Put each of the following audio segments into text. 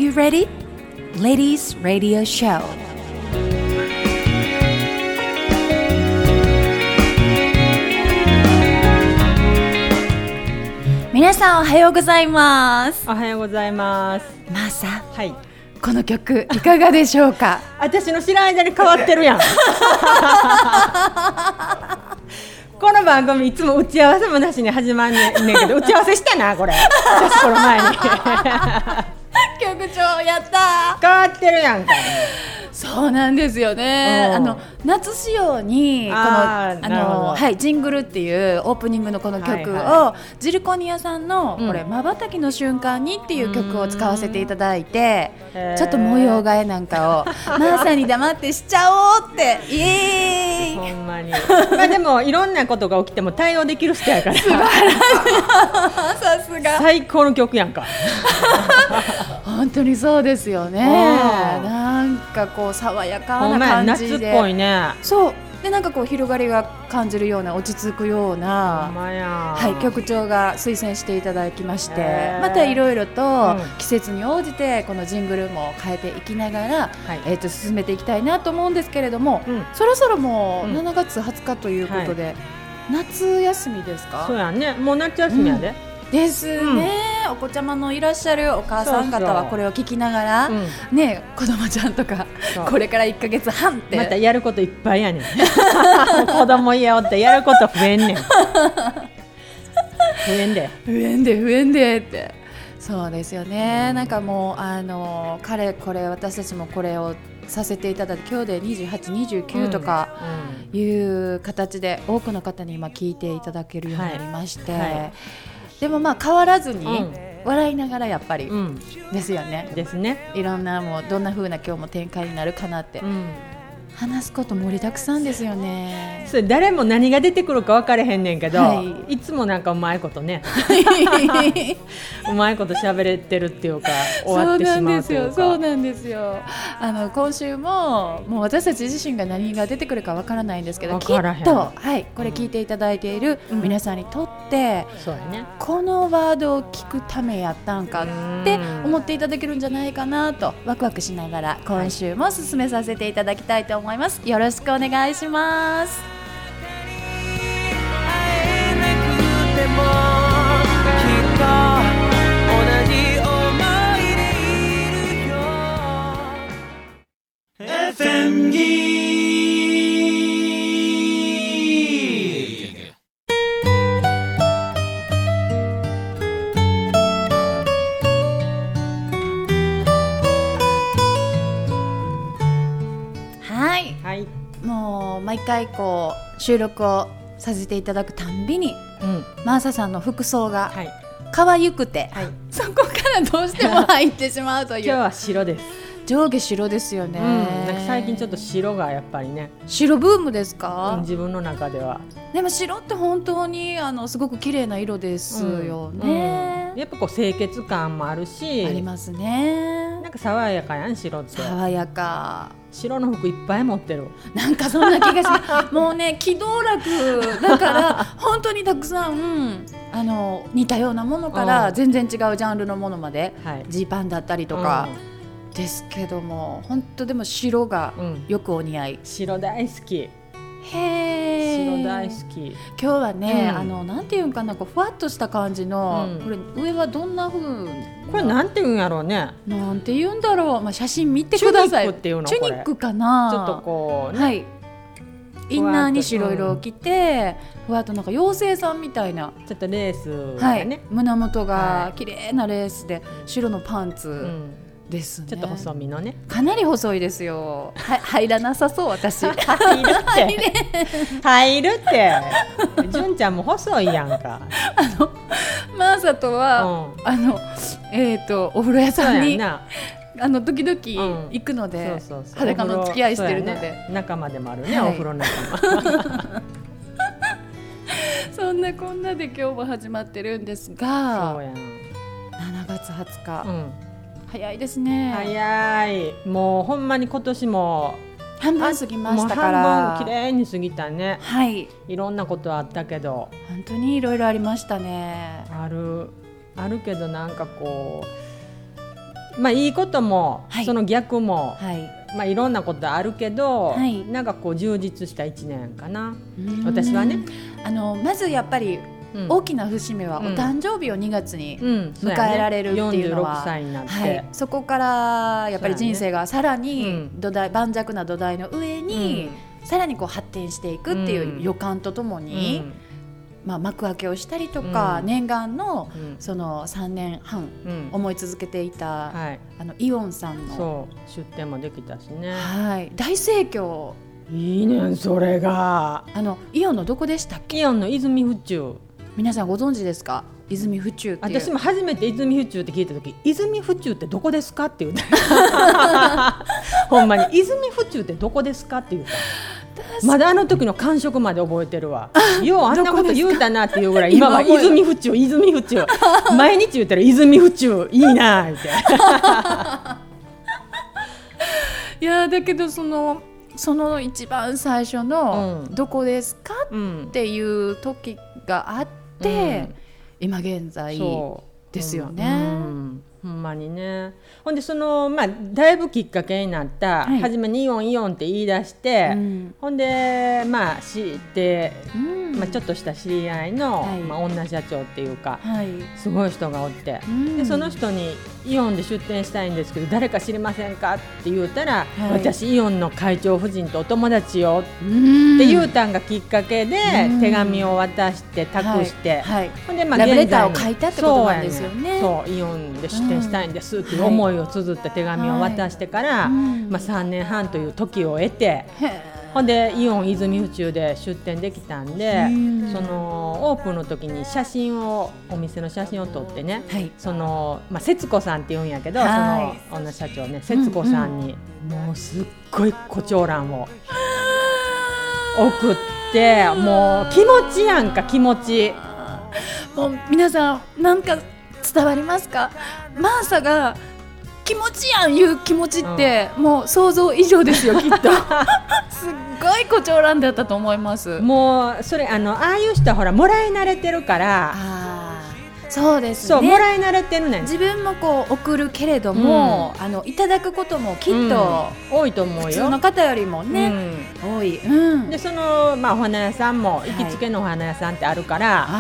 you ready? Ladies Radio Show。皆さんおはようございます。 おはようございます。 マーサ、 はい、 この曲いかがでしょうか？ 私の知らん間に変わってるやんこの番組いつも打ち合わせもなしに始まんねんけど打ち合わせしたなこれ私この前に局長やった変わってるやんか。 そうなんですよね。夏仕様にこのジングルっていうオープニングのこの曲を、ジルコニアさんのこれ瞬きの瞬間にっていう曲を使わせていただいて、ちょっと模様替えなんかをマーサに黙ってしちゃおうってイエーイ。 ほんまにまあでもいろんなことが起きても対応できる人やから素晴らしいさすが最高の曲やんか本当にそうですよね。なんかこう爽やかな感じで夏っぽいね。 そうでなんかこう広がりが感じるような落ち着くような、局長が推薦していただきまして、またいろいろと季節に応じてこのジングルも変えていきながら、進めていきたいなと思うんですけれども、そろそろもう7月20日ということで、夏休みですか？ そうやね、もう夏休みやで、 ですね、お子ちゃまのいらっしゃるお母さん方はこれを聞きながら、ね、子供ちゃんとかこれから1ヶ月半ってまたやることいっぱいやねん子供家おってやること増えんねん増えんでってそうですよね。なんかもうこれ私たちもこれをさせていただいて今日で28、29とかいう形で多くの方に今聞いていただけるようになりまして、でもまあ変わらずに笑いながらやっぱりですよね。 ですね。 いろんなもうどんな風な今日も展開になるかなって話すこと盛りだくさんですよね。 それ誰も何が出てくるか分かれへんねんけど、いつもなんかうまいことねうまいこと喋れてるっていうか終わってしまうというか。 そうなんですよ。今週ももう私たち自身が何が出てくるか分からないんですけど、きっと、これ聞いていただいている皆さんにとって、このワードを聞くためやったんかって思っていただけるんじゃないかなとワクワクしながら今週も進めさせていただきたいと思います。よろしくお願いします。 FM ギーはい、もう毎回こう収録をさせていただくたんびに、マーサさんの服装が可愛くて、そこからどうしても入ってしまうという今日は白です。 上下白ですよね、 なんか最近ちょっと白がやっぱりね、 白ブームですか？ 自分の中では。 でも白って本当にすごく綺麗な色ですよね、 やっぱこう清潔感もあるし、 ありますね。 なんか爽やかやん白って。 爽やか。 白の服いっぱい持ってる。 なんかそんな気がしますもうね喜怒楽だから本当にたくさん似たようなものから全然違うジャンルのものまで、ジーパンだったりとか、ですけども本当でも白がよくお似合い、 白大好き。 白大好き。 今日はね、なんていうんかな、こうふわっとした感じの、これ上はどんな風これなんていうんやろうね。 なんていうんだろう、写真見てください。 チュニックっていうの？ チュニックかな。 ちょっとこうね、 インナーに白色を着て、ふわっとなんか妖精さんみたいなちょっとレースがね、 胸元が綺麗なレースで白のパンツですね。 ちょっと細身のね、 かなり細いですよ。入らなさそう私。入るって純ちゃんも細いやんか。 マーサとは、お風呂屋さんに時々行くので、裸の付き合いしてるので、 仲間でもあるね、お風呂仲間そんなこんなで今日も始まってるんですが、 そうやん、 7月20日、早いですね。 早い。もうほんまに今年も半分過ぎましたから、 半分きれいに過ぎたね。 いろんなことあったけど、 本当にいろいろありましたね。 あるけどなんかこまあいいことも、 はい、 その逆も、 はい、 まあいろんなことあるけど、はい、なんかこう充実した1年かな、私はね。 まずやっぱり大きな節目はお誕生日を2月に迎えられるっていうのは、 46歳になって、 はい、そこからやっぱり人生がさらに盤石な土台の上にさらにこう発展していくっていう予感とともに、まあ、幕開けをしたりとか、念願のその3年半思い続けていた、イオンさんの出店もできたしね、 はい、大盛況。 いいねんそれが。 イオンのどこでしたっけ？ イオンの泉府中。 皆さんご存知ですか？泉府中っていう。 私も初めて泉府中って聞いた時、泉府中ってどこですかって言うたほんまに泉府中ってどこですかって言うた。まだあの時の感触まで覚えてるわ。ようあんなこと言うたなっていうぐらい今は泉府中泉府中毎日言ったら泉府中いいなっていやだけどその一番最初のどこですかっていう時があって、今現在ですよね。 ほんまにね。ほんでまあ、だいぶきっかけになった、はい、初めにイオンイオンって言い出して、ほんでまあ知って、まあ、ちょっとした知り合いの、まあ、女社長っていうか、すごい人がおって、でその人にイオンで出店したいんですけど誰か知りませんかって言うたら、私イオンの会長夫人とお友達よって言うたんがきっかけで、手紙を渡して託して、 ほんでまあラブレターを書いたってことなんですよね。 そうイオンで出店したいんですっていう思いを綴った手紙を渡してから、まあ、3年半という時を得て、ほんでイオン泉府中で出店できたんで、オープンの時にお店の写真を撮ってね、まあ、節子さんって言うんやけど、その女社長ね、節子さんにもうすっごい胡蝶蘭を送って、もう気持ちやんか気持ち。 もう皆さんなんか伝わりますか？マーサが気持ちやんいう気持ちって、もう想像以上ですよきっとすっごい胡蝶蘭だったと思います。 もうそれああいう人はほらもらい慣れてるから、 そうですね、 そうもらい慣れてるねん。 自分もこう送るけれども、いただくこともきっと、 多いと思うよ。 普通の方よりもね、多い、 でまあ、お花屋さんも行きつけのお花屋さんってあるから、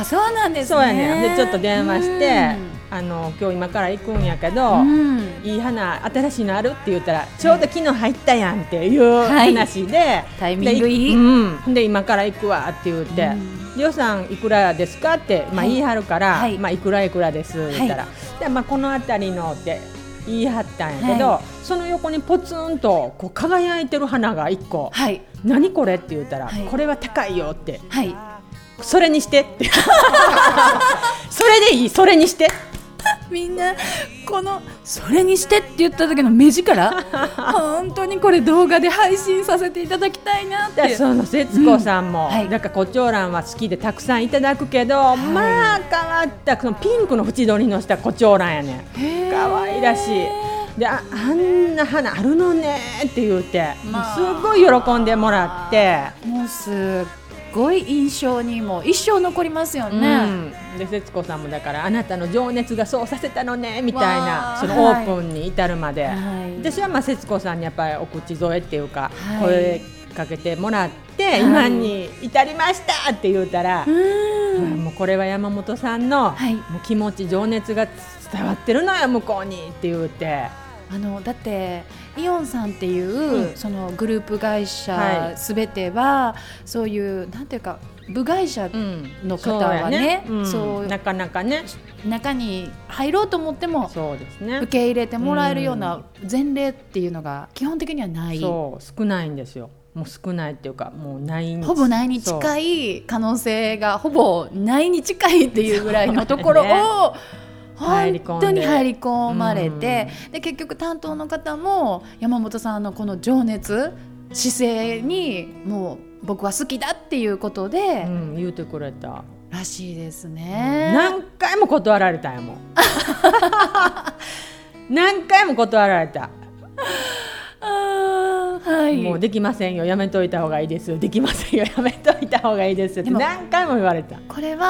そうなんですね。 そうやね。でちょっと電話して、今日今から行くんやけど、いい花新しいのあるって言ったら、ちょうど昨日入ったやんっていう話で、 タイミングいい、 で今から行くわって言って、予算いくらですかって、まあ、言い張るから、まあ、いくらいくらですって言ったら、でまあ、この辺りのって言い張ったんやけど、その横にポツンとこう輝いてる花が1個、何これって言ったら、これは高いよって、それにしてってそれでいい、それにしてみんなそれにしてって言った時の目力本当にこれ動画で配信させていただきたいなって。 その節子さんも、だから胡蝶蘭は好きでたくさんいただくけど、まあ変わったそのピンクの縁取りのした胡蝶蘭やねん。可愛らしいで、あんな花あるのねって言って、すごい喜んでもらって、 もうすっごい印象にも一生残りますよね。 で節子さんもだからあなたの情熱がそうさせたのねみたいな、そのオープンに至るまで、私はまあ節子さんにやっぱりお口添えっていうか、声かけてもらって、今に至りましたって言うたら、もうこれは山本さんの、もう気持ち情熱が伝わってるのよ向こうにって言うて、 だってイオンさんっていう、そのグループ会社すべては、そういうなんていうか部会社の方はね、そうなかなかね中に入ろうと思ってもそうですね、 受け入れてもらえるような前例っていうのが基本的にはない。 そう少ないんですよ。もう少ないっていうかもうないにほぼないに近い可能性がほぼないに近いっていうぐらいのところを本当に入り込まれて、で結局担当の方も山本さんのこの情熱姿勢にもう僕は好きだっていうことで、 言うてくれたらしいですね。 何回も断られたんやもん何回も断られたもうできませんよ、やめといた方がいいですよ、できませんよ、やめといた方がいいですよって何回も言われた。 これは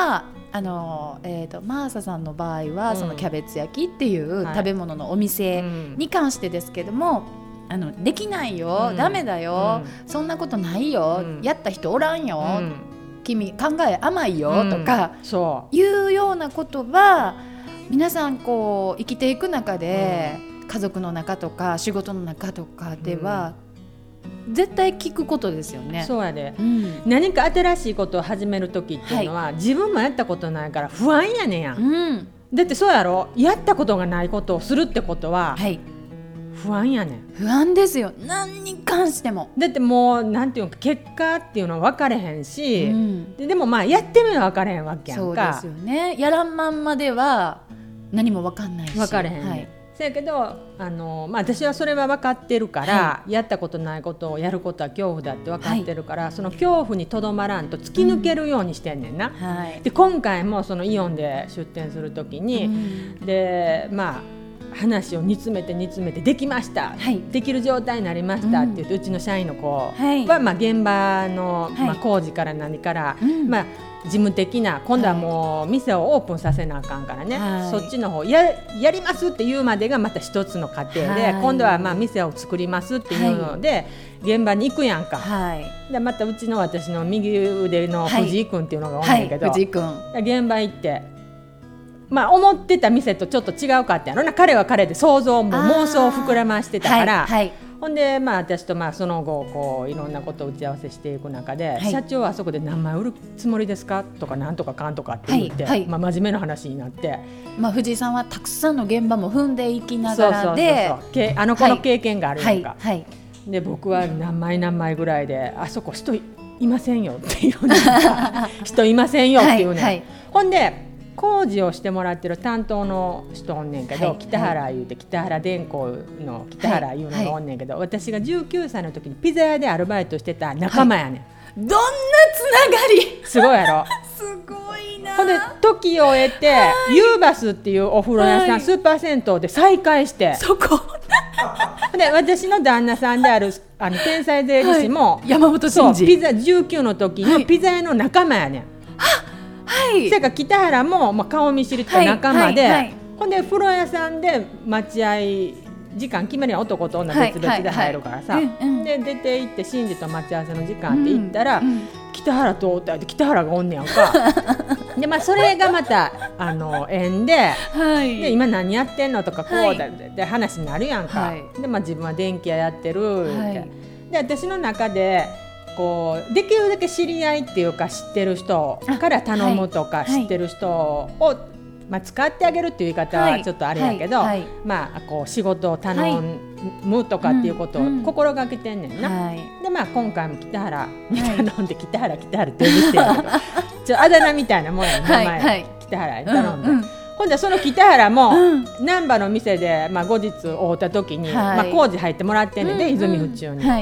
マーサさんの場合は、そのキャベツ焼きっていう食べ物のお店に関してですけども、できないよ、ダメだよ、そんなことないよ、やった人おらんよ、君考え甘いよ、とかいうようなことは皆さんこう生きていく中で、家族の中とか仕事の中とかでは、絶対聞くことですよね。 そうやで、何か新しいことを始める時っていうのは、自分もやったことないから不安やねんや、だってそうやろ、やったことがないことをするってことは、不安やねん。 不安ですよ、何に関しても。 だってもうなんていうか、結果っていうのは分かれへんし、でもまあやってみな分かれへんわけやんか。 そうですよね。やらんまんまでは何も分かんないし、 分かれへん、せやけど私はそれは分かってるから、やったことないことをやることは恐怖だって分かってるから、その恐怖にとどまらんと突き抜けるようにしてんねんな、で今回もそのイオンで出店するときに、で話を煮詰めてできました、できる状態になりましたって言って、うちの社員の子は、現場の、工事から何から、事務的な、今度はもう店をオープンさせなあかんからね、そっちの方 やりますっていうまでがまた一つの過程で、今度は店を作りますっていうので、現場に行くやんか、でまたうちの私の右腕の藤井君っていうのがおんねんけど、 藤井君現場行って、思ってた店とちょっと違うかってやろな、彼は彼で想像も妄想を膨らましてたから、ほんで私とその後こういろんなことを打ち合わせしていく中で、社長はあそこで何枚売るつもりですかとか、なんとかかんとかって言って、真面目な話になって、 藤井さんはたくさんの現場も踏んでいきながらで、 あの子の経験があるやんか、で僕は何枚ぐらいで、あそこ人いませんよっていうね人いませんよっていうね、ほんで工事をしてもらってる担当の人おんねんけど、北原言うて、北原電工の北原いうのがおんねんけど、私が19歳の時にピザ屋でアルバイトしてた仲間やねん、どんなつながりすごいやろすごいな。 ほんで時を経て、ユーバスっていうお風呂屋さん、スーパー銭湯で再会して、 そこで私の旦那さんである天才税理士も、 山本真司、 ピザ19の時のピザ屋の仲間やねん、それから北原も、顔見知りとか仲間で、ほんで風呂屋さんで待合時間決めるやん、男と女別々で入るからさ、で出て行って真司と待ち合わせの時間って言ったら、北原とおったって北原がおんねやんかで、それがまた縁で、で今何やってんのとかこうだって話になるやんか、で自分は電気屋やってるって、で私の中でこうできるだけ知り合いっていうか、知ってる人から頼むとか、知ってる人を、使ってあげるっていう言い方はちょっとあれやけど、こう仕事を頼むとかっていうことを心がけてんねんな、で今回も北原に頼んで、北原って呼び捨てやけどあだ名みたいなもんやね、名前北原に頼んで、ほんでその北原も難波の店で後日会うた時に工事入ってもらってんねんで、泉府中に。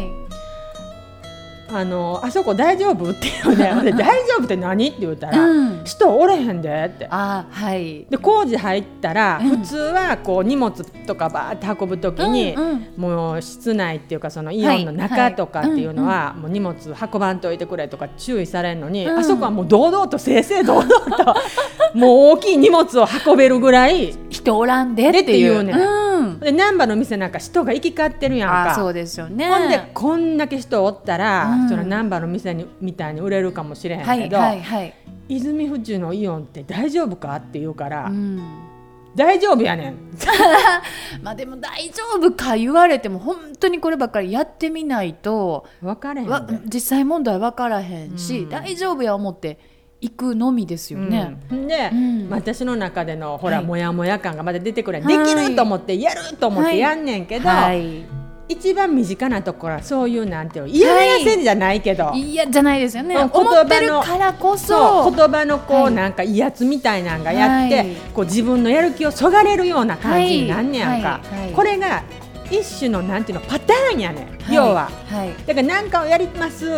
あそこ大丈夫って言うね大丈夫って何って言うたら、人おれへんでって、で工事入ったら、普通はこう荷物とかバーって運ぶときに、もう室内っていうか、そのイオンの中とかっていうのは、もう荷物運ばんといてくれとか注意されるのに、あそこはもう堂々と正々堂々ともう大きい荷物を運べるぐらい人おらんでっていうね、 で難波の店なんか人が行き交ってるやんか。 そうですよね。 ほんでこんだけ人おったら、その難波の店みたいに売れるかもしれへんけど、泉府中のイオンって大丈夫かって言うから、大丈夫やねんでも大丈夫か言われても、本当にこればっかりやってみないと分からへん実際問題分からへんし、大丈夫や思って行くのみですよね。 で、私の中でのほら、モヤモヤ感がまた出てくる、できると思ってやると思ってやんねんけど、一番身近なところはそういうなんていう嫌やせんじゃないけど、 嫌じゃないですよね。思ってるからこそ、 言葉のこう、なんか威圧みたいなんがやって、こう自分のやる気をそがれるような感じになんねやんか、これが一種のなんていうのパターンやねん、要は、だから何かをやります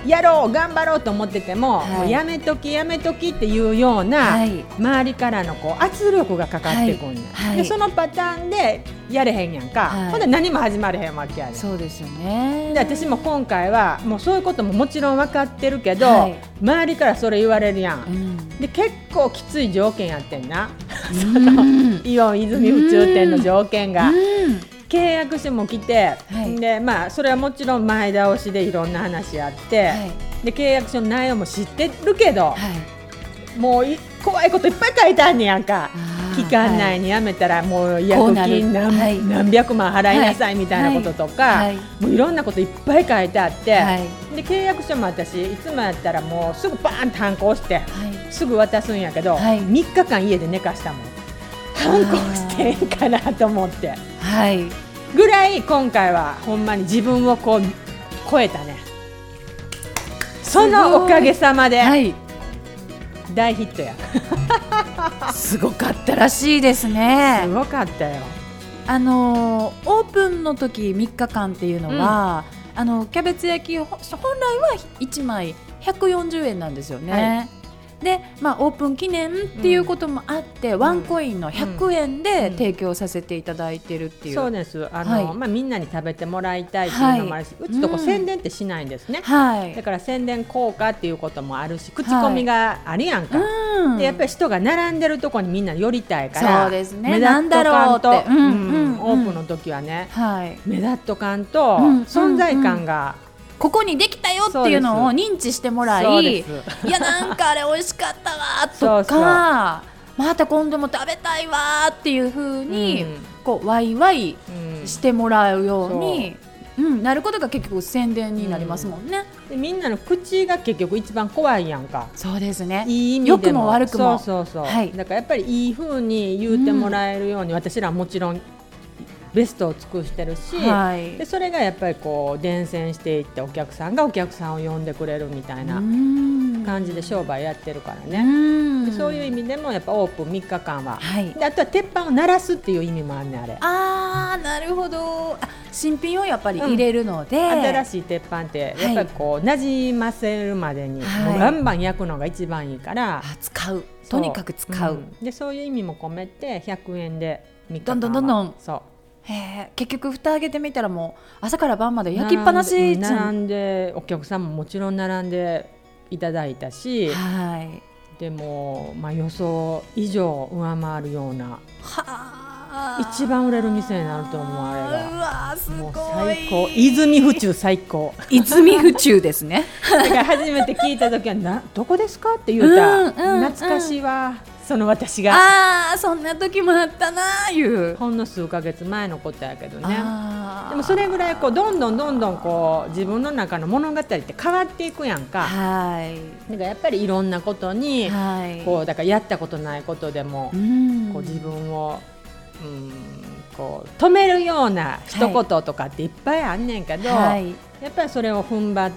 やろう頑張ろうと思ってても、もうやめときやめときっていうような、周りからのこう圧力がかかってくるんで、そのパターンでやれへんやんか、ほんで何も始まれへんわけやで。 そうですよね。 で私も今回はもうそういうことももちろん分かってるけど、周りからそれ言われるやん、で結構きつい条件やってんな、そのイオン泉宇宙店の条件が、契約書も来て、でそれはもちろん前倒しでいろんな話あって、で契約書の内容も知ってるけど、もう怖いこといっぱい書いてあんねやんか。期間内に辞めたらもう違約金何百万払いなさいみたいなこととか、もういろんなこといっぱい書いてあって、で契約書も私いつもやったらもうすぐバーンと反抗して、すぐ渡すんやけど、3日間家で寝かしたもん。反抗してんかなと思って、ぐらい今回はほんまに自分をこう超えたね。そのおかげさまで、大ヒットや。 すごかったらしいですね。 すごかったよ。 オープンの時3日間っていうのは、キャベツ焼き本来は1枚140円なんですよね。でオープン記念っていうこともあって、ワンコインの100円で提供させていただいてるっていう、 そうです。みんなに食べてもらいたいっていうのもあるし、うちとこ宣伝ってしないんですね、だから宣伝効果っていうこともあるし、口コミがあるやんか、でやっぱり人が並んでるとこにみんな寄りたいから、 そうですね、目立っとかんと、オープンの時はね、目立っとかんと存在感が、 ここにできたよっていうのを認知してもらい、いやなんかあれ美味しかったわとか、また今度も食べたいわっていう風に、こうワイワイしてもらうように、なることが結局宣伝になりますもんね、 でみんなの口が結局一番怖いやんか。 そうですね、 いい意味でも良くも悪くも、 だからやっぱりいい風に言うてもらえるように、私らはもちろんベストを尽くしてるし、でそれがやっぱりこう伝染していって、お客さんがお客さんを呼んでくれるみたいな感じで商売やってるからね。でそういう意味でもやっぱオープン3日間は、であとは鉄板を鳴らすっていう意味もあるね、あれ。 なるほど。新品をやっぱり入れるので、 新しい鉄板ってやっぱりこうなじませるまでに、もうバンバン焼くのが一番いいから、 使う、とにかく使う、 でそういう意味も込めて100円で3日間はどんどんそう結局蓋開けてみたらもう朝から晩まで焼きっぱなし、 並んでお客さんももちろん並んでいただいたし、でも、予想以上上回るような、一番売れる店になると思う。あれがうわすごい、もう最高、泉府中最高。 泉府中ですね。 だから初めて聞いた時はどこですかって言うた、懐かしいわ、その私が。 そんな時もあったないうほんの数ヶ月前のことやけどね。でもそれぐらいこうどんどんこう自分の中の物語って変わっていくやんか。だからやっぱりいろんなことに、こうだからやったことないことでも、こう自分をこう止めるような一言とかっていっぱいあんねんけど、やっぱりそれを踏ん張って、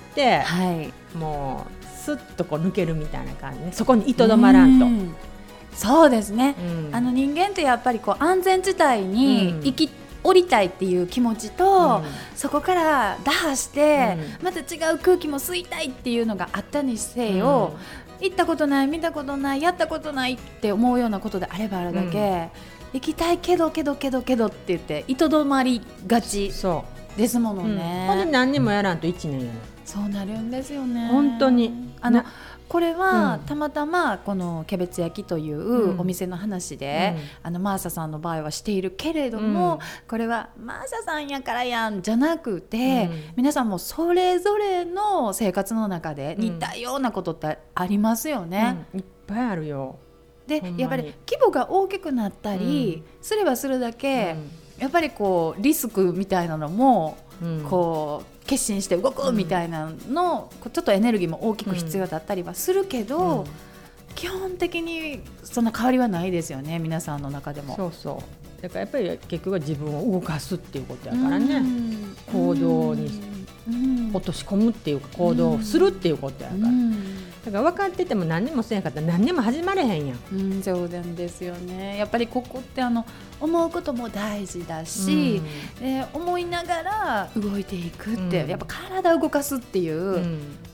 もうスッとこう抜けるみたいな感じね。そこにいとどまらんと。 そうですね、人間ってやっぱりこう安全地帯に降りたいっていう気持ちと、そこから打破して、また違う空気も吸いたいっていうのがあったにせよ、行ったことない、見たことない、やったことないって思うようなことであればあるだけ、行きたいけどって言っていとどまりがちですものね。 ほんで何にもやらんと1年やね。 そうなるんですよね。 本当にこれは、たまたまこのキャベツ焼きというお店の話で、マーサさんの場合はしているけれども、これはマーサさんやからやんじゃなくて、皆さんもそれぞれの生活の中で似たようなことってありますよね。 いっぱいあるよ。 でやっぱり規模が大きくなったりすればするだけ、やっぱりこうリスクみたいなのも、こう決心して動くみたいなの、ちょっとエネルギーも大きく必要だったりはするけど、基本的にそんな変わりはないですよね、皆さんの中でも。 そうだからやっぱり結局は自分を動かすっていうことやからね、行動に落とし込むっていうか、行動するっていうことやから、だから分かってても何にもせんかったら何にも始まれへんやん。 そうなんですよね。やっぱりここって思うことも大事だし、思いながら動いていくって、やっぱ体を動かすっていう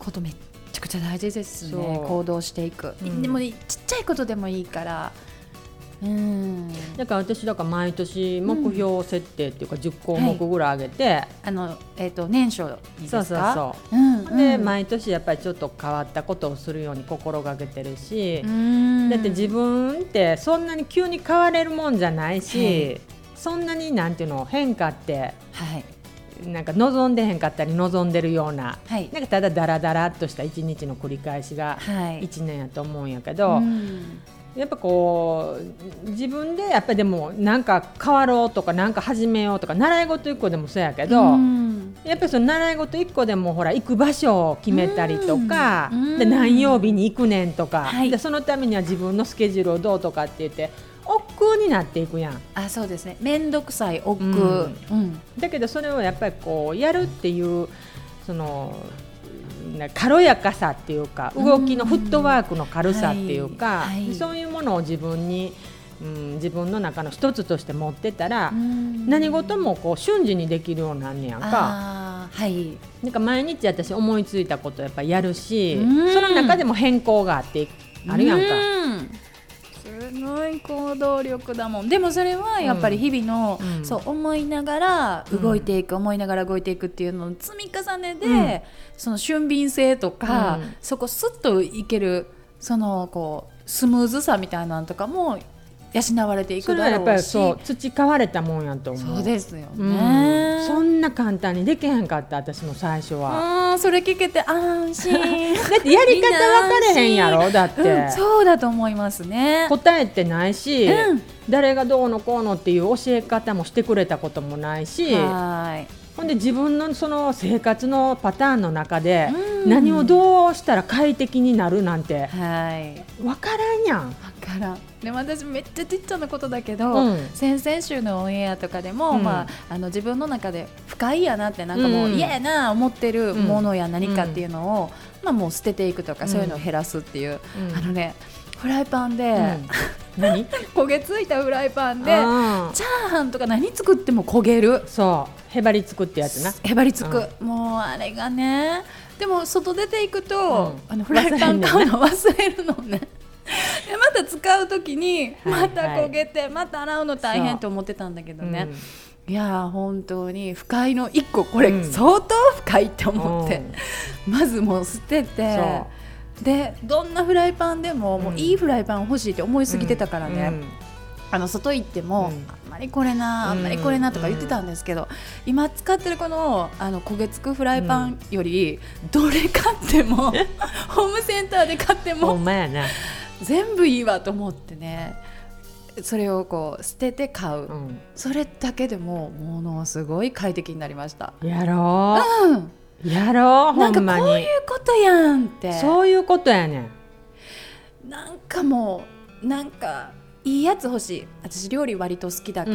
ことめっちゃくちゃ大事ですね。行動していく、でもちっちゃいことでもいいから。 だから私毎年目標設定っていうか10項目ぐらい上げて、 年初にですか。 で毎年やっぱりちょっと変わったことをするように心がけてるし、だって自分ってそんなに急に変われるもんじゃないし、そんなになんていうの変化って、なんか望んでへんかったり望んでるような、なんかただダラダラっとした一日の繰り返しが1年やと思うんやけど、やっぱこう自分でやっぱりでもなんか変わろうとかなんか始めようとか、習い事1個でもそうやけど、やっぱりその習い事1個でもほら行く場所を決めたりとか、で何曜日に行くねんとか、でそのためには自分のスケジュールをどうとかって言って億劫になっていくやん。 そうですね、めんどくさい億劫、 だけどそれをやっぱりこうやるっていうその軽やかさっていうか、動きのフットワークの軽さっていうか、そういうものを自分に、自分の中の一つとして持ってたら、何事もこう瞬時にできるようになんねやんか。なんか毎日私思いついたことやっぱやるし、その中でも変更があってあるやんか。 すごい行動力だもん。でもそれはやっぱり日々の、そう思いながら動いていく、思いながら動いていくっていうのの積み重ねで、その俊敏性とか、そこスッといけるそのこうスムーズさみたいなのとかも養われていくだろうし、それはやっぱりそう培われたもんやと思う。 そうですよね、 そんな簡単にできへんかった私も最初は。 それ聞けて安心だってやり方分かれへんやろ。だって、 そうだと思いますね。 答えってないし、誰がどうのこうのっていう教え方もしてくれたこともないし、ほんで自分のその生活のパターンの中で何をどうしたら快適になるなんて分からんやん。 分からん。でも私めっちゃちっちゃなことだけど、先々週のオンエアとかでも、自分の中で不快やなってなんかもう嫌やな思ってるものや何かっていうのを、もう捨てていくとか、そういうのを減らすっていう、フライパンで、焦げついたフライパンでチャーハンとか何作っても焦げる。 そうへばりつくってやつな。 へばりつく、もうあれがね。でも外出ていくと、フライパン買うの忘れるのね。でまた使う時にまた焦げて、また洗うの大変と思ってたんだけどね、いや本当に不快の1個これ相当不快って思って、まずもう捨てて、でどんなフライパンでも、もういいフライパン欲しいって思いすぎてたからね、外行っても、あんまりこれなあんまりこれなとか言ってたんですけど、今使ってるこの焦げつくフライパンより、どれ買ってもホームセンターで買ってもほんまやな、 全部いいわと思ってね、それをこう捨てて買う、それだけでもものすごい快適になりました。 やろう、やろう、ほんまになんかこういうことやんって。 そういうことやねん。なんかもうなんかいいやつ欲しい。私料理割と好きだから、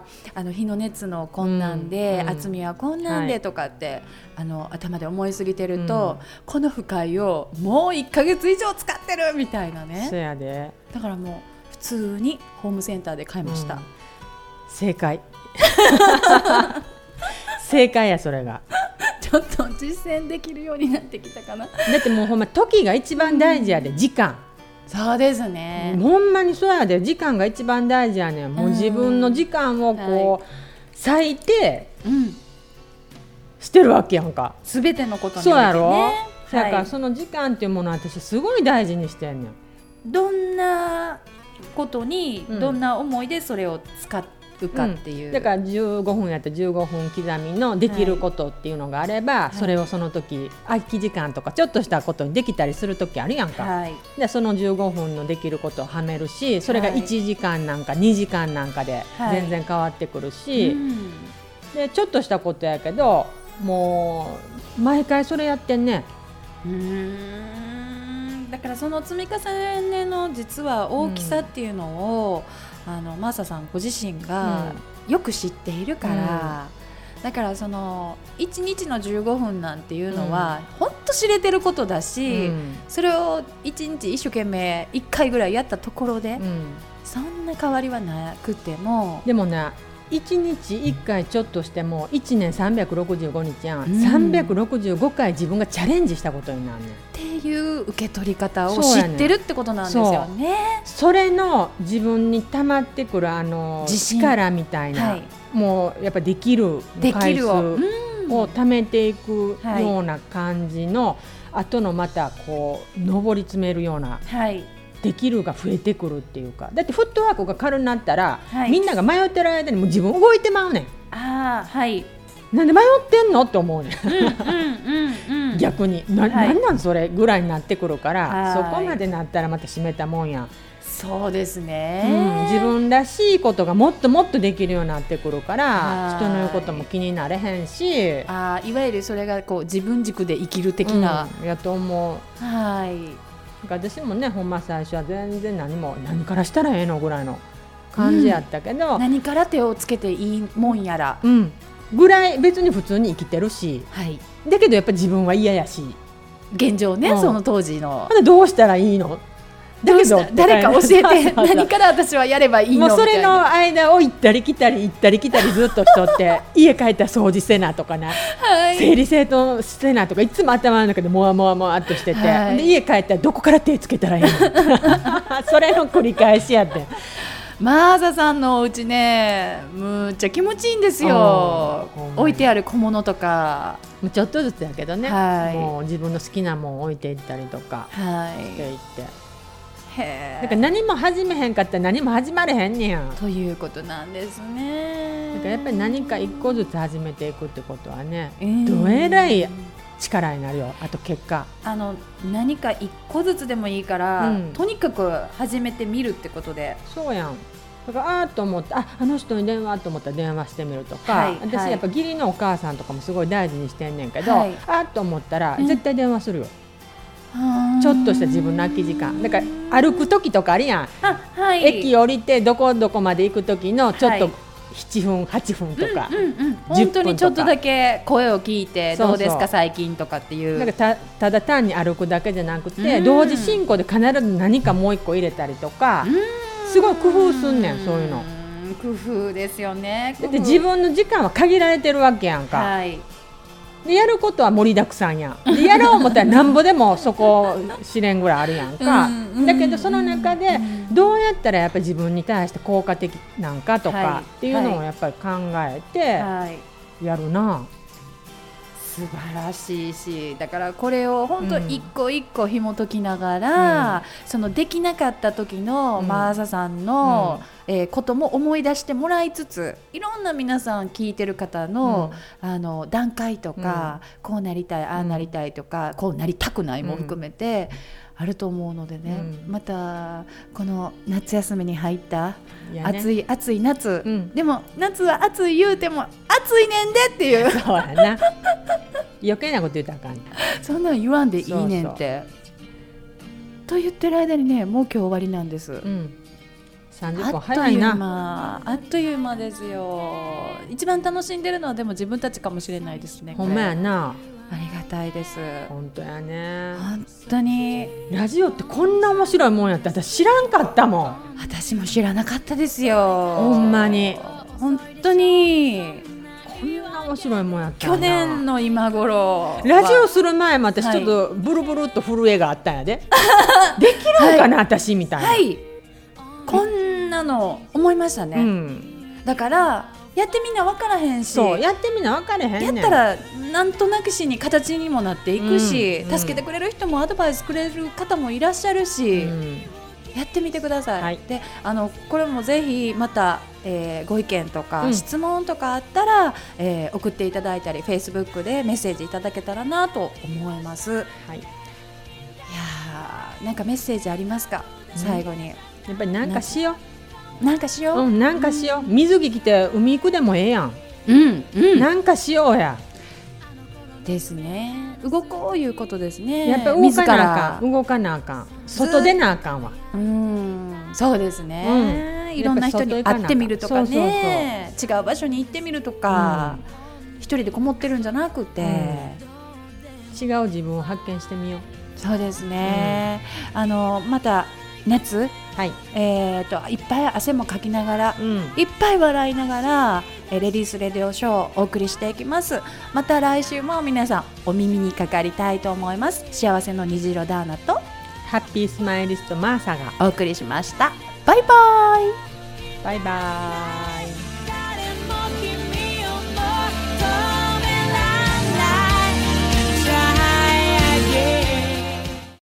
火の熱のこんなんで、厚みはこんなんでとかって、頭で思いすぎてると、この不快をもう1ヶ月以上使ってるみたいなね。 そうやで。 だからもう普通にホームセンターで買いました、 正解正解や。それがちょっと実践できるようになってきたかな。 だってもうほんま時が一番大事やで、時間。 そうですね、 ほんまにそうやで、時間が一番大事やねん。もう自分の時間をこう、割いて、してるわけやんか、 全てのことにおいてね。 そうやろ。だからその時間っていうものは私すごい大事にしてんねん。 どんなことに、どんな思いでそれを使うかっていう、 だから15分やったら15分刻みのできることっていうのがあれば、それをその時空き時間とかちょっとしたことにできたりする時あるやんか、でその15分のできることをはめるし、それが1時間なんか2時間なんかで全然変わってくるし、でちょっとしたことやけどもう毎回それやってんね。 だからその積み重ねの実は大きさっていうのを、マーサさんご自身がよく知っているから、だからその1日の15分なんていうのは本当知れてることだし、それを1日一生懸命1回ぐらいやったところで、そんな変わりはなくても、 でもね、 1日1回ちょっとしても1年365日やん、365回自分がチャレンジしたことになるねんっていう受け取り方を知ってるってことなんですよね。 それの自分に溜まってくる力みたいな、はい、もうやっぱできる回数を溜めていくような感じの、後のまたこう上り詰めるような、はい、できるが増えてくるっていうか、だってフットワークが軽くなったら、はい、みんなが迷ってる間にもう自分動いてまうねん。 はい、 なんで迷ってんのって思うねん逆になんなんそれぐらいになってくるから、そこまでなったらまた締めたもんや。 そうですね、 自分らしいことがもっともっとできるようになってくるから、人の言うことも気になれへんし、 いわゆるそれがこう自分軸で生きる的な、 やと思う。はい、私もね、ほんま最初は全然何からしたらええのぐらいの感じやったけど、 何から手をつけていいもんやら、 ぐらい別に普通に生きてるし、はい、だけどやっぱり自分は嫌やし、 現状ね、その当時のどうしたらいいの、だけど誰か教えて何から私はやればいいのみたいな。 もうそれの間を行ったり来たりずっとしとって家帰ったら掃除せなとかな、はい、整理整頓せなとかいつも頭の中でもわもわもわっとしてて、はい、で家帰ったらどこから手つけたらいいのそれの繰り返しやって。 マーザさんのお家ね、むっちゃ気持ちいいんですよ。置いてある小物とかちょっとずつやけどね、はい、もう自分の好きなもん置いていったりとかしていって、だから何も始めへんかったら何も始まれへんねやということなんですね。 だからやっぱり何か一個ずつ始めていくってことはね、どえらい力になるよ。あと結果何か一個ずつでもいいから、とにかく始めてみるってことで。 そうやん。だからと思ってあの人に電話と思ったら電話してみるとか、はい、私やっぱ義理のお母さんとかもすごい大事にしてんねんけど、はい、と思ったら絶対電話するよ、ちょっとした自分の空き時間だから歩く時とかあるやん、はい、駅降りてどこまで行く時のちょっと7分8分とか、 本当にちょっとだけ声を聞いてどうですか最近とかっていう、 なんかただ単に歩くだけじゃなくて、同時進行で必ず何かもう一個入れたりとか、すごい工夫すんねん、そういうの。 工夫ですよね。 だって自分の時間は限られてるわけやんか、はい、でやることは盛りだくさんやん。でやろう思ったらなんぼでもそこ試練ぐらいあるやんかだけどその中でどうやったらやっぱり自分に対して効果的なんかとかっていうのをやっぱり考えてやるな、 素晴らしいし、だからこれを本当一個一個紐解きながら、そのできなかった時のマーサさんの、ことも思い出してもらいつつ、いろんな皆さん聞いてる方の、段階とか、こうなりたいああなりたいとか、こうなりたくないも含めて、あると思うのでね、またこの夏休みに入った暑い夏、でも夏は暑い言うても暑いねんでっていうそうやな余計なこと言ったらあかんそんなん言わんでいいねんってと言ってる間にね、もう今日終わりなんです、 30分早いな。 あっという間ですよ。一番楽しんでるのはでも自分たちかもしれないですね。 ほんまやな、 ありがたいです。 本当やね。 本当にラジオってこんな面白いもんやって私知らんかったもん。 私も知らなかったですよ。 ほんまに本当にこんな面白いもんやったな。 去年の今頃ラジオする前も私ちょっとブルブルっと震えがあったんやでできるんかな、私みたいな、 こんなの思いましたね、だからやってみんな分からへんし、 そうやってみんな分からへんねん。 やったらなんとなくしに形にもなっていくし、助けてくれる人もアドバイスくれる方もいらっしゃるし、やってみてください、でこれもぜひまた、ご意見とか、質問とかあったら、送っていただいたり Facebook でメッセージいただけたらなと思います、いやなんかメッセージありますか、最後に。 やっぱりなんかしよう、 なんかしよう、 なんかしよう、水着着て海行くでもええやん、なんかしようやですね。動こういうことですね。 やっぱり動かなあかん、動かなあかん、外出なあかんわ。 そうですね、いろんな人に会ってみるとかね、違う場所に行ってみるとか、一人でこもってるんじゃなくて、違う自分を発見してみよう。 そうですね、また夏、 はい、 いっぱい汗もかきながら、いっぱい笑いながら、レディースレディオショーをお送りしていきます。また来週も皆さんお耳にかかりたいと思います。幸せの虹色ダーナとハッピースマイリストマーサがお送りしました。バイバイ。 バイバイ。